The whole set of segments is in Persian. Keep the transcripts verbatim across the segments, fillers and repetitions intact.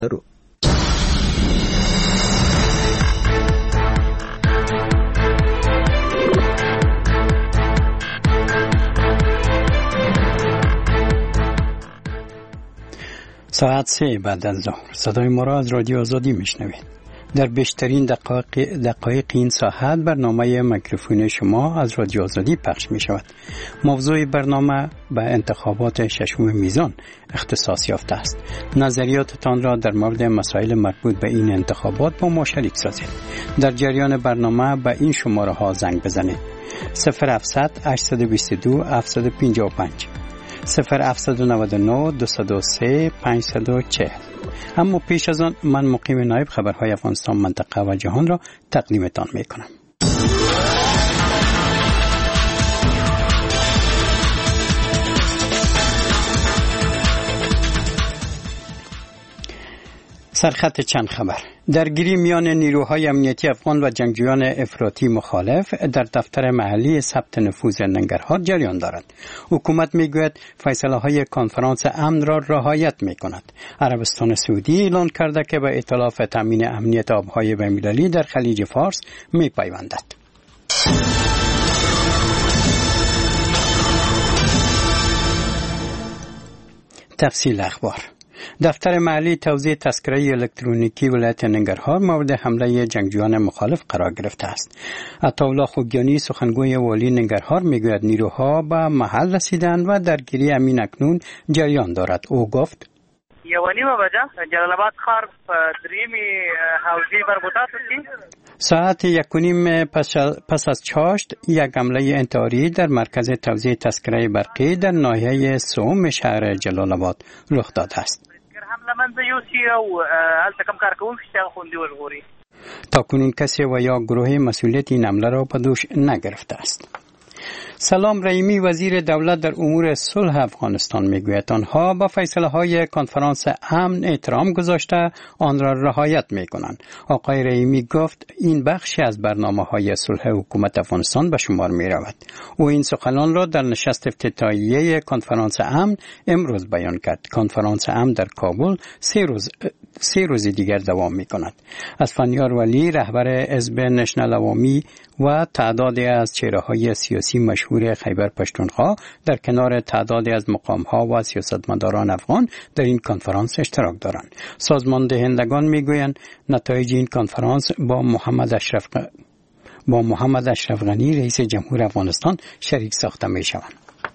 رو ساعت سه بعد از ظهر صدای ما را از رادیو آزادی میشنوید. در بیشترین دقایق, دقایق این ساعت برنامه میکروفون شما از رادیو آزادی پخش می شود. موضوع برنامه به انتخابات ششم میزان اختصاص یافته است. نظریاتتان را در مورد مسائل مربوط به این انتخابات با ما شریک سازید. در جریان برنامه به این شماره ها زنگ بزنید: صفر هفتصد هشتصد و بیست و دو هفتصد و پنجاه و پنج، صفر هفتصد و نود و نه دویست و سه پانصد و چهل. اما پیش از آن من مقیم نایب خبرهای افغانستان منطقه و جهان را تقدیمتان می کنم. سرخط چند خبر. درگیری میان نیروهای امنیتی افغان و جنگجویان افراطی مخالف در دفتر محلی ثبت نفوذ ننگرهار جریان دارد. حکومت میگوید فیصله های کنفرانس امن را رعایت میکند. عربستان سعودی اعلان کرده که به ائتلاف تامین امنیت آبهای بین‌المللی در خلیج فارس میپیوندد. تفصیل اخبار. دفتر محلی توزیع تذکره الکترونیکی ولایت ننگرهار مورد حمله جنگجویان مخالف قرار گرفته است. عطاالله خوگیانی سخنگوی والی ننگرهار میگوید نیروها به محل رسیدند و درگیری امین اکنون جریان دارد. او گفت: یوانی و بجا جلال آباد خار دریمی حوزی بربودات است. ساعت یک و نیم پس, پس از چاشت یک حمله انتحاری در مرکز توزیع تذکره برقی در ناحیه سوم شهر جلال آباد رخ داده است. تاکنون کسی و یا گروه مسئولیت این حمله را به دوش نگرفته است. سلام رحیمی وزیر دولت در امور صلح افغانستان میگوید آنها با فیصله های کنفرانس امن احترام گذاشته آن را رعایت میکنند. آقای رحیمی گفت این بخشی از برنامه های صلح حکومت افغانستان به شمار می رود. او این سخنان را در نشست افتتاحیه کنفرانس امن امروز بیان کرد. کنفرانس امن در کابل سه روز سه روز دیگر دوام می کند. از فنیار ولی رهبر حزب نشنل عوامی و تعدادی از چهره‌های سیاسی مشهور خیبر پشتونخوا در کنار تعدادی از مقام‌ها و سیاستمداران افغان در این کنفرانس اشتراک دارند. سازمان دهندگان می‌گویند نتایج این کنفرانس با محمد اشرف با محمد اشرف غنی رئیس جمهور افغانستان شریک ساخته می‌شوند.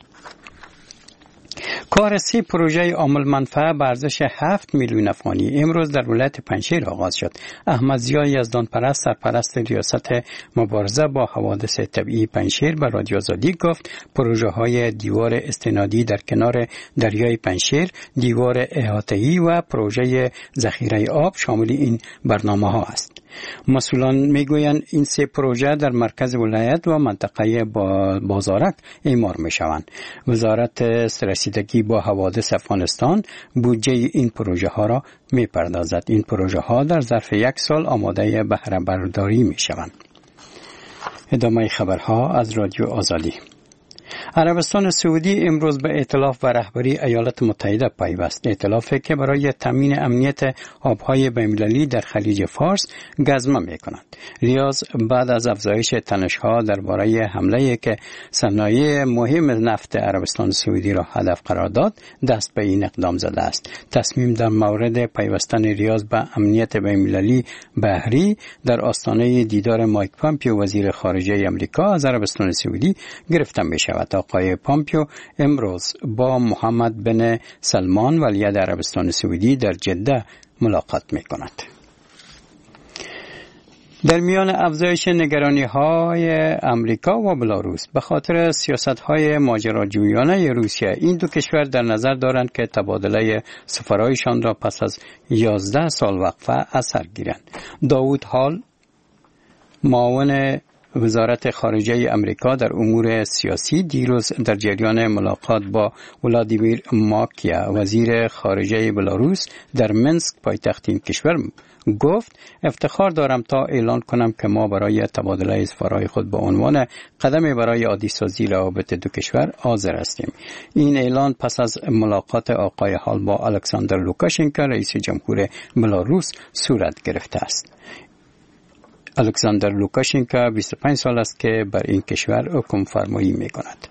کار سه پروژه عامل منفعه به ارزش هفت میلیون افغانی امروز در ولایت پنجشیر آغاز شد. احمد ضیا یزدان پرست سرپرست ریاست مبارزه با حوادث طبیعی پنجشیر به رادیو آزادی گفت پروژه های دیوار استنادی در کنار دریای پنجشیر، دیوار احاطه‌ای و پروژه ذخیره آب شامل این برنامه ها است. مسئولان میگویند این سه پروژه در مرکز ولایت و منطقه بازارک اعمار می شوند. وزارت رسیدگی با حوادث افغانستان بودجه این پروژه ها را می پردازد. این پروژه ها در ظرف یک سال آماده بهره برداری می شوند. ادامه خبرها از رادیو آزادی. عربستان سعودی امروز به ائتلاف و رهبری ایالات متحده پیوست. ائتلافی که برای تامین امنیت آبهای بین‌المللی در خلیج فارس گزمه می‌کند. ریاض بعد از افزایش تنش‌ها درباره حمله‌ای که صنایع مهم نفت عربستان سعودی را هدف قرار داد، دست به این اقدام زده است. تصمیم در مورد پیوستن ریاض به امنیت بین‌المللی بحری در آستانه دیدار مایک پامپیو وزیر خارجه آمریکا از عربستان سعودی گرفته می‌شود. آقای پامپیو امروز با محمد بن سلمان ولیعهد عربستان سعودی در جده ملاقات می‌کند. در میان افزایش نگرانی‌های آمریکا و بلاروس به خاطر سیاست‌های ماجراجویانه روسیه، این دو کشور در نظر دارند که تبادله سفرایشان را پس از یازده سال وقفه اثر گیرند. داوود هال معاون وزارت خارجه امریکا در امور سیاسی دیروز در جریان ملاقات با ولادیمیر ماکیا وزیر خارجه بلاروس در منسک پایتخت این کشور گفت افتخار دارم تا اعلان کنم که ما برای تبادله سفرهای خود به عنوان قدم برای عادی سازی روابط دو کشور حاضر هستیم. این اعلان پس از ملاقات آقای حال با الکساندر لوکاشنکو رئیس جمهور بلاروس صورت گرفته است. الکساندر لوکاشنکو بیست و پنج سال است که بر این کشور حکم فرمایی می کند.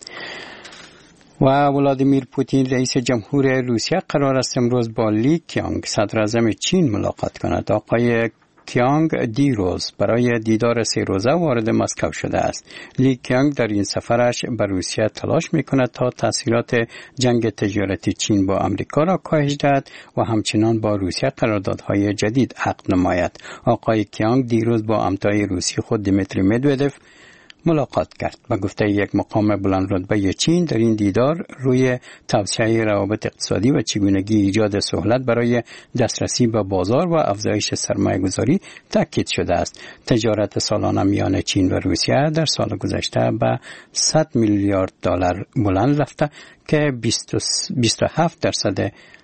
و ولادیمیر پوتین رئیس جمهور روسیه قرار است امروز با لی کیانگ صدر اعظم چین ملاقات کند. آقای کیانگ دیروز برای دیدار سه روزه وارد مسکو شده است. لی کیانگ در این سفرش بر روسیه تلاش می کند تا تاثیرات جنگ تجارتی چین با آمریکا را کاهش دهد و همچنان با روسیه قراردادهای جدید عقد نماید. آقای کیانگ دیروز با همتای روسی خود دیمیتری مدودف ملاقات کرد و گفته یک مقام بلند رتبه چین در این دیدار روی توسعه روابط اقتصادی و چگونگی ایجاد سهولت برای دسترسی به بازار و افزایش سرمایه گذاری تاکید شده است. تجارت سالانه میان چین و روسیه در سال گذشته به صد میلیارد دلار بلند رفته که بیست و هفت درصد